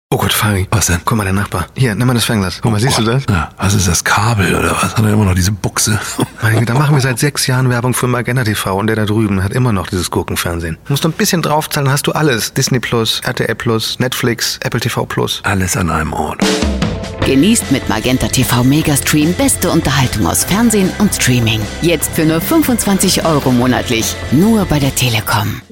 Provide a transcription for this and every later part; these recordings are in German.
Oh Gott, Fari. Was denn? Guck mal, der Nachbar. Hier, nimm mal das Fernglas. Guck mal, siehst du das? Ja, was ist das, Kabel oder was? Hat er immer noch diese Buchse? Da machen wir seit 6 Jahren Werbung für Magenta TV und der da drüben hat immer noch dieses Gurkenfernsehen. Musst du ein bisschen draufzahlen, dann hast du alles. Disney Plus, RTL Plus, Netflix, Apple TV Plus. Alles an einem Ort. Genießt mit Magenta TV Megastream beste Unterhaltung aus Fernsehen und Streaming. Jetzt für nur 25 € monatlich. Nur bei der Telekom.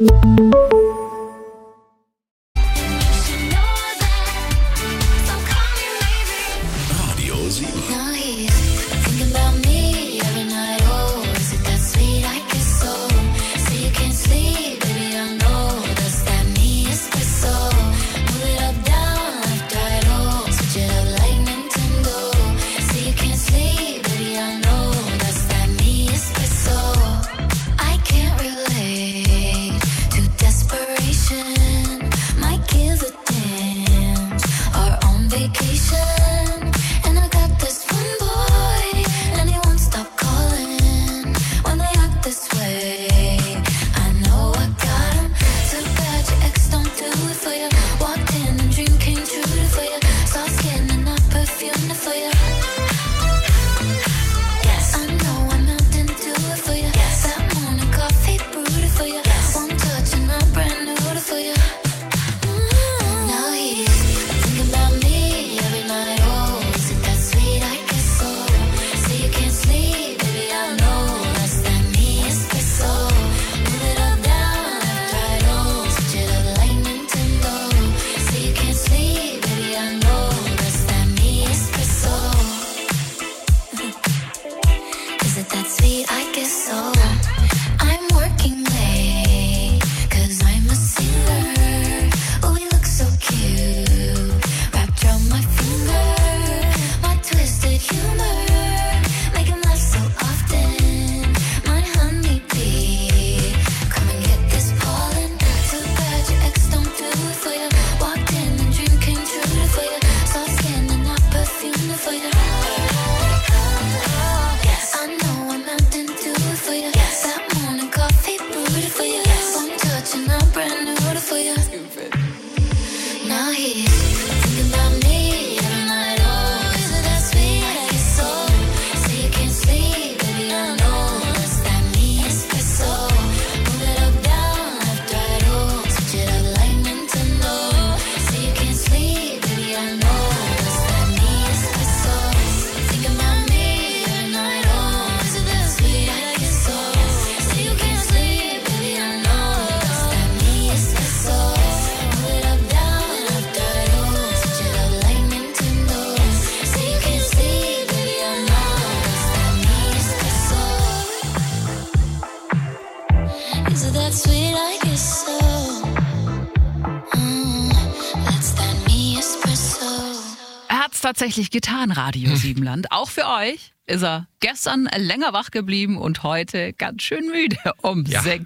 Tatsächlich getan, Radio Siebenland. Auch für euch ist er gestern länger wach geblieben und heute ganz schön müde um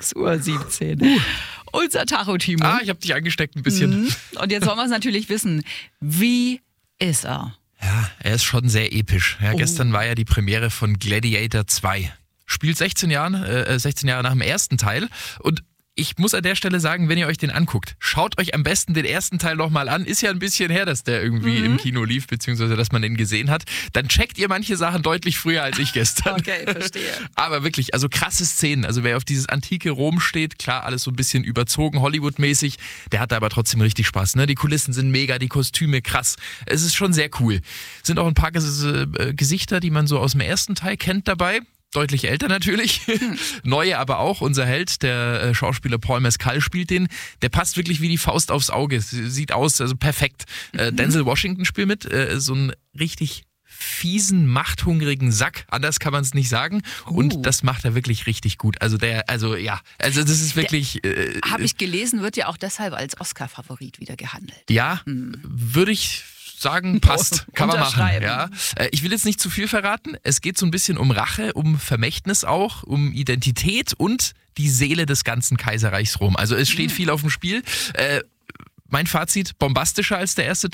6:17 Uhr. Unser Tacho, Timo. Ich habe dich angesteckt ein bisschen. Und jetzt wollen wir es natürlich wissen. Wie ist er? Ja, er ist schon sehr episch. Ja, gestern war ja die Premiere von Gladiator 2. Spielt 16 Jahre nach dem ersten Teil und ich muss an der Stelle sagen, wenn ihr euch den anguckt, schaut euch am besten den ersten Teil nochmal an. Ist ja ein bisschen her, dass der irgendwie im Kino lief, beziehungsweise dass man den gesehen hat. Dann checkt ihr manche Sachen deutlich früher als ich gestern. Okay, verstehe. Aber wirklich, also krasse Szenen. Also wer auf dieses antike Rom steht, klar, alles so ein bisschen überzogen, Hollywood-mäßig, der hat da aber trotzdem richtig Spaß. Ne? Die Kulissen sind mega, die Kostüme krass. Es ist schon sehr cool. Sind auch ein paar Gesichter, die man so aus dem ersten Teil kennt dabei. Deutlich älter natürlich, neue aber auch. Unser Held, der Schauspieler Paul Mescal spielt den. Der passt wirklich wie die Faust aufs Auge. Sieht aus, also perfekt. Denzel Washington spielt mit, so einen richtig fiesen, machthungrigen Sack. Anders kann man es nicht sagen. Und das macht er wirklich richtig gut. Also das ist wirklich... Habe ich gelesen, wird ja auch deshalb als Oscar-Favorit wieder gehandelt. Ja, würde ich sagen, passt, kann man machen. Ja. Ich will jetzt nicht zu viel verraten. Es geht so ein bisschen um Rache, um Vermächtnis auch, um Identität und die Seele des ganzen Kaiserreichs Rom. Also es steht viel auf dem Spiel. Mein Fazit, bombastischer als der erste Teil,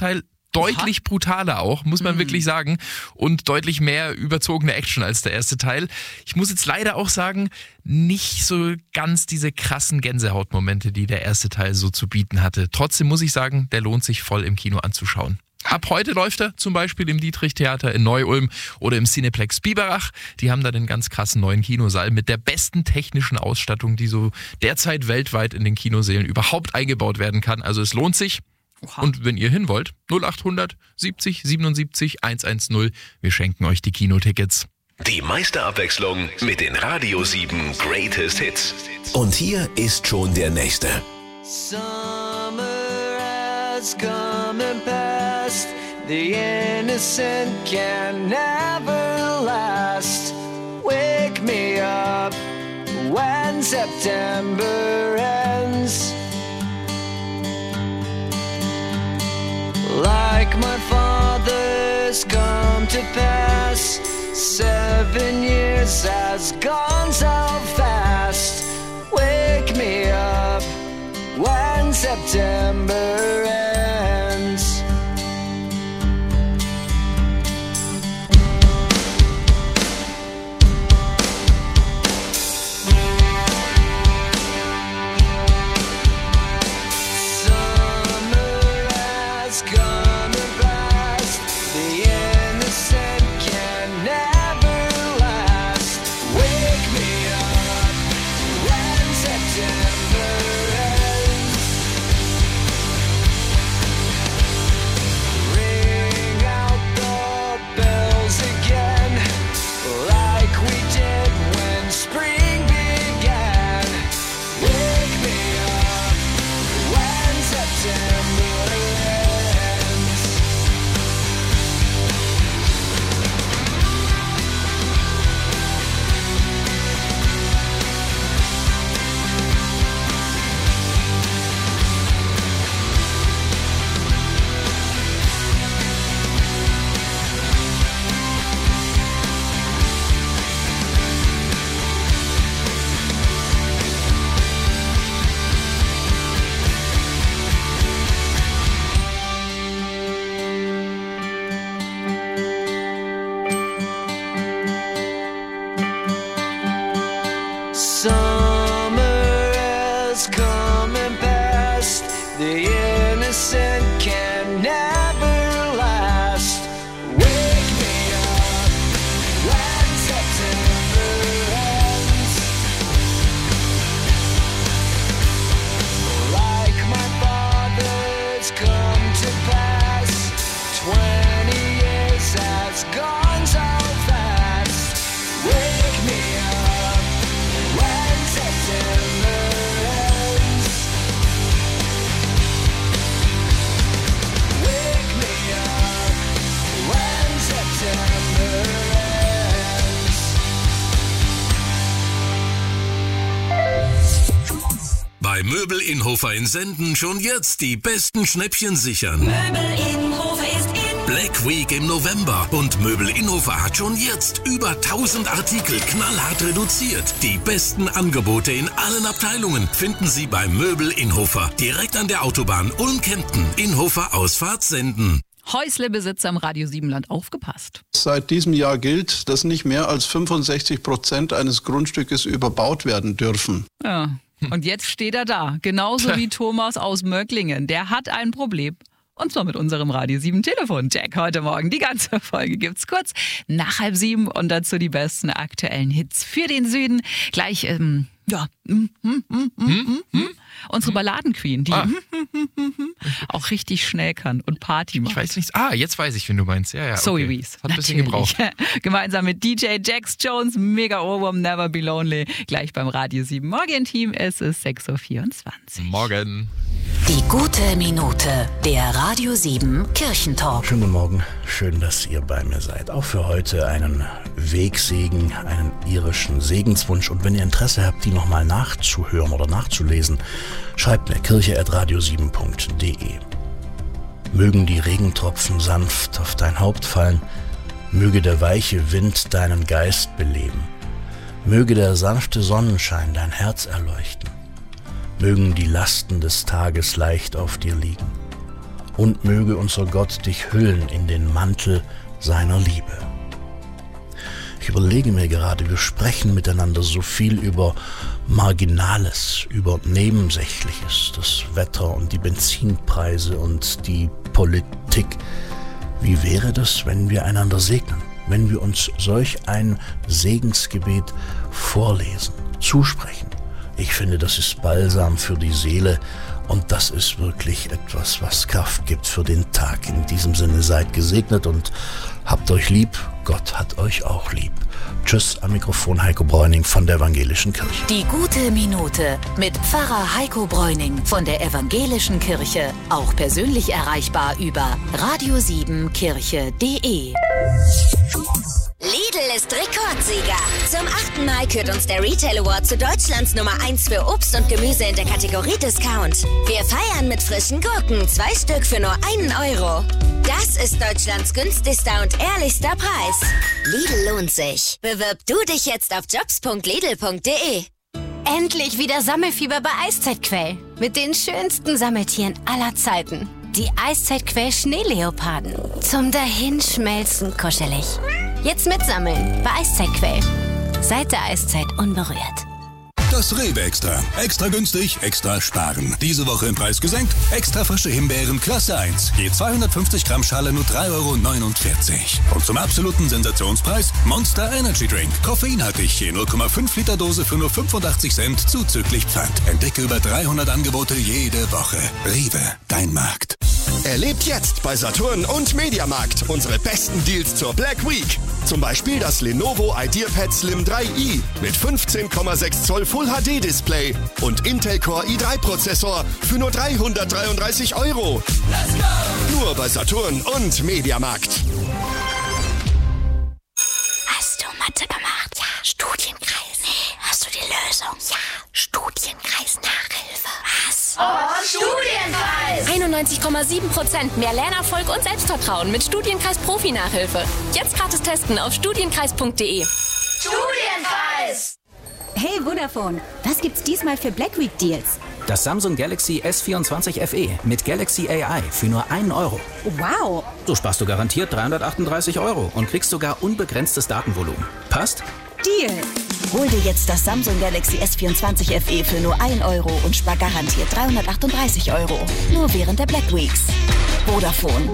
Deutlich brutaler auch, muss man wirklich sagen. Und deutlich mehr überzogene Action als der erste Teil. Ich muss jetzt leider auch sagen, nicht so ganz diese krassen Gänsehautmomente, die der erste Teil so zu bieten hatte. Trotzdem muss ich sagen, der lohnt sich voll im Kino anzuschauen. Ab heute läuft er zum Beispiel im Dietrich-Theater in Neu-Ulm oder im Cineplex Biberach. Die haben da den ganz krassen neuen Kinosaal mit der besten technischen Ausstattung, die so derzeit weltweit in den Kinosälen überhaupt eingebaut werden kann. Also es lohnt sich. Oha. Und wenn ihr hin wollt, 0800 70 77 110, wir schenken euch die Kinotickets. Die meiste Abwechslung mit den Radio 7 Greatest Hits. Und hier ist schon der nächste. Summer has come and passed. The innocent can never last. Wake me up when September ends. Like my father's come to pass, 7 years has gone so fast. Wake me up when September ends. Bei Möbel Inhofer in Senden schon jetzt die besten Schnäppchen sichern. Möbel Inhofer ist in Black Week im November und Möbel Inhofer hat schon jetzt über 1000 Artikel knallhart reduziert. Die besten Angebote in allen Abteilungen finden Sie bei Möbel Inhofer. Direkt an der Autobahn Ulm-Kempten, Inhofer Ausfahrt Senden. Häuslebesitzer im Radio 7 Land aufgepasst. Seit diesem Jahr gilt, dass nicht mehr als 65% eines Grundstückes überbaut werden dürfen. Ja. Und jetzt steht er da, genauso wie Thomas aus Möcklingen. Der hat ein Problem. Und zwar mit unserem Radio 7 Telefon. Jack, heute Morgen. Die ganze Folge gibt's kurz nach 6:30 und dazu die besten aktuellen Hits für den Süden. Gleich, unsere Balladenqueen, die auch richtig schnell kann und Party macht. Ich weiß nicht. Jetzt weiß ich, wen du meinst. Ja, okay. Zoe Wees. Hat ein bisschen gebraucht. Gemeinsam mit DJ Jax Jones, mega Ohrwurm, Never Be Lonely. Gleich beim Radio 7 Morgen-Team. Es ist 6:24 Uhr. Morgen. Die gute Minute, der Radio 7 Kirchentalk. Schönen guten Morgen, schön, dass ihr bei mir seid. Auch für heute einen Wegsegen, einen irischen Segenswunsch. Und wenn ihr Interesse habt, die nochmal nachzuhören oder nachzulesen, schreibt mir kirche@radio7.de. Mögen die Regentropfen sanft auf dein Haupt fallen, möge der weiche Wind deinen Geist beleben, möge der sanfte Sonnenschein dein Herz erleuchten, mögen die Lasten des Tages leicht auf dir liegen. und möge unser Gott dich hüllen in den Mantel seiner Liebe. Ich überlege mir gerade, wir sprechen miteinander so viel über Marginales, über Nebensächliches, das Wetter und die Benzinpreise und die Politik. Wie wäre das, wenn wir einander segnen, wenn wir uns solch ein Segensgebet vorlesen, zusprechen? Ich finde, das ist Balsam für die Seele und das ist wirklich etwas, was Kraft gibt für den Tag. In diesem Sinne seid gesegnet und habt euch lieb. Gott hat euch auch lieb. Tschüss, am Mikrofon Heiko Bräuning von der Evangelischen Kirche. Die gute Minute mit Pfarrer Heiko Bräuning von der Evangelischen Kirche. Auch persönlich erreichbar über radio7kirche.de. Lidl ist Rekordsieger. Zum 8. Mal kürt uns der Retail Award zu Deutschlands Nummer 1 für Obst und Gemüse in der Kategorie Discount. Wir feiern mit frischen Gurken, 2 Stück für nur 1 Euro. Das ist Deutschlands günstigster und ehrlichster Preis. Lidl lohnt sich. Bewirb du dich jetzt auf jobs.lidl.de. Endlich wieder Sammelfieber bei Eiszeitquell. Mit den schönsten Sammeltieren aller Zeiten. Die Eiszeitquell Schneeleoparden. Zum Dahinschmelzen kuschelig. Jetzt mitsammeln bei Eiszeitquell. Seit der Eiszeit unberührt. Das Rewe Extra. Extra günstig, extra sparen. Diese Woche im Preis gesenkt. Extra frische Himbeeren Klasse 1. Je 250 Gramm Schale nur 3,49 Euro. Und zum absoluten Sensationspreis Monster Energy Drink. Koffeinhaltig. Je 0,5 Liter Dose für nur 85 Cent zuzüglich Pfand. Entdecke über 300 Angebote jede Woche. Rewe, dein Markt. Erlebt jetzt bei Saturn und Mediamarkt unsere besten Deals zur Black Week. Zum Beispiel das Lenovo IdeaPad Slim 3i mit 15,6 Zoll Full HD Display und Intel Core i3 Prozessor für nur 333 Euro. Let's go! Nur bei Saturn und Mediamarkt. Hast du Mathe gemacht? Ja. Studienkreis? Nee. Hast du die Lösung? Ja. Studienkreis Nachhilfe. Was? Oh, Studienkreis! 91,7% mehr Lernerfolg und Selbstvertrauen mit Studienkreis Profi-Nachhilfe. Jetzt gratis testen auf studienkreis.de. Studienkreis! Hey Vodafone, was gibt's diesmal für Black Week Deals? Das Samsung Galaxy S24 FE mit Galaxy AI für nur 1 Euro. Wow! So sparst du garantiert 338 Euro und kriegst sogar unbegrenztes Datenvolumen. Passt? Deal! Hol dir jetzt das Samsung Galaxy S24 FE für nur 1 Euro und spar garantiert 338 Euro. Nur während der Black Weeks. Vodafone.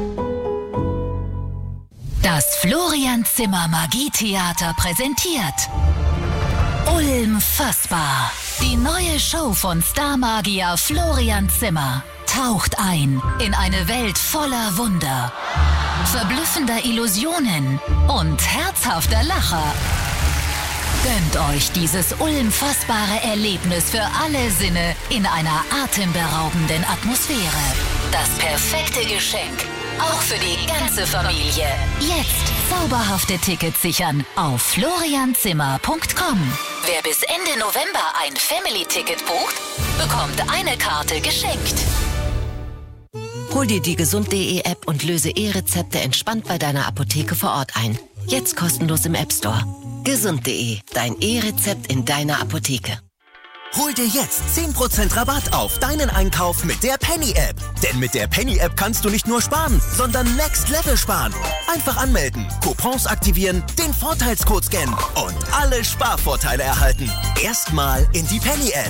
Das Florian Zimmer Magietheater präsentiert Ulm Fassbar. Die neue Show von Starmagier Florian Zimmer taucht ein in eine Welt voller Wunder, verblüffender Illusionen und herzhafter Lacher. Gönnt euch dieses unfassbare Erlebnis für alle Sinne in einer atemberaubenden Atmosphäre. Das perfekte Geschenk, auch für die ganze Familie. Jetzt zauberhafte Tickets sichern auf florianzimmer.com. Wer bis Ende November ein Family-Ticket bucht, bekommt eine Karte geschenkt. Hol dir die gesund.de App und löse E-Rezepte entspannt bei deiner Apotheke vor Ort ein. Jetzt kostenlos im App Store. Gesund.de, dein E-Rezept in deiner Apotheke. Hol dir jetzt 10% Rabatt auf deinen Einkauf mit der Penny-App. Denn mit der Penny-App kannst du nicht nur sparen, sondern Next Level sparen. Einfach anmelden, Coupons aktivieren, den Vorteilscode scannen und alle Sparvorteile erhalten. Erstmal in die Penny-App.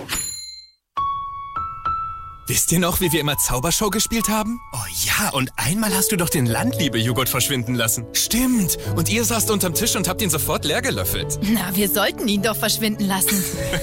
Wisst ihr noch, wie wir immer Zaubershow gespielt haben? Oh ja, und einmal hast du doch den Landliebe-Joghurt verschwinden lassen. Stimmt. Und ihr saßt unterm Tisch und habt ihn sofort leer gelöffelt. Na, wir sollten ihn doch verschwinden lassen.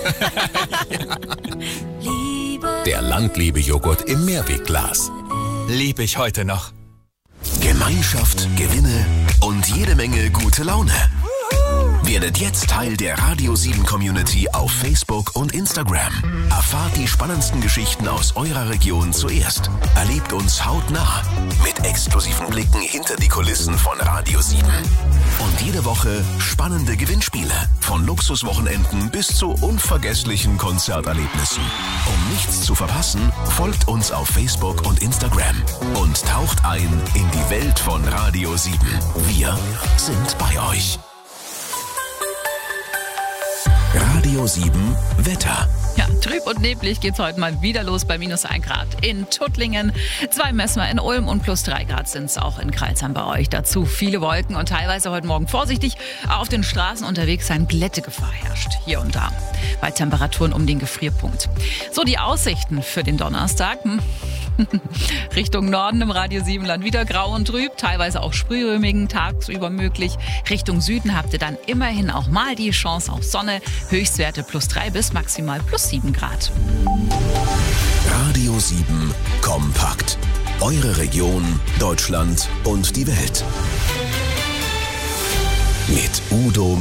Der Landliebe-Joghurt im Mehrwegglas. Lieb ich heute noch. Gemeinschaft, Gewinne und jede Menge gute Laune. Werdet jetzt Teil der Radio 7 Community auf Facebook und Instagram. Erfahrt die spannendsten Geschichten aus eurer Region zuerst. Erlebt uns hautnah mit exklusiven Blicken hinter die Kulissen von Radio 7. Und jede Woche spannende Gewinnspiele. Von Luxuswochenenden bis zu unvergesslichen Konzerterlebnissen. Um nichts zu verpassen, folgt uns auf Facebook und Instagram. Und taucht ein in die Welt von Radio 7. Wir sind bei euch. Radio 7 Wetter. Ja, Trüb und neblig geht's heute mal wieder los bei -1 Grad in Tuttlingen. 2 messen wir in Ulm und +3 Grad sind's auch in Crailsheim bei euch. Dazu viele Wolken und teilweise heute Morgen vorsichtig. Auf den Straßen unterwegs sein Glättegefahr herrscht. Hier und da. Bei Temperaturen um den Gefrierpunkt. So, die Aussichten für den Donnerstag. Richtung Norden im Radio Siebenland wieder grau und trüb, teilweise auch Sprührömigen tagsüber möglich. Richtung Süden habt ihr dann immerhin auch mal die Chance auf Sonne. Höchstwerte +3 bis maximal +7 Grad. Radio 7 Kompakt. Eure Region, Deutschland und die Welt. Mit Udo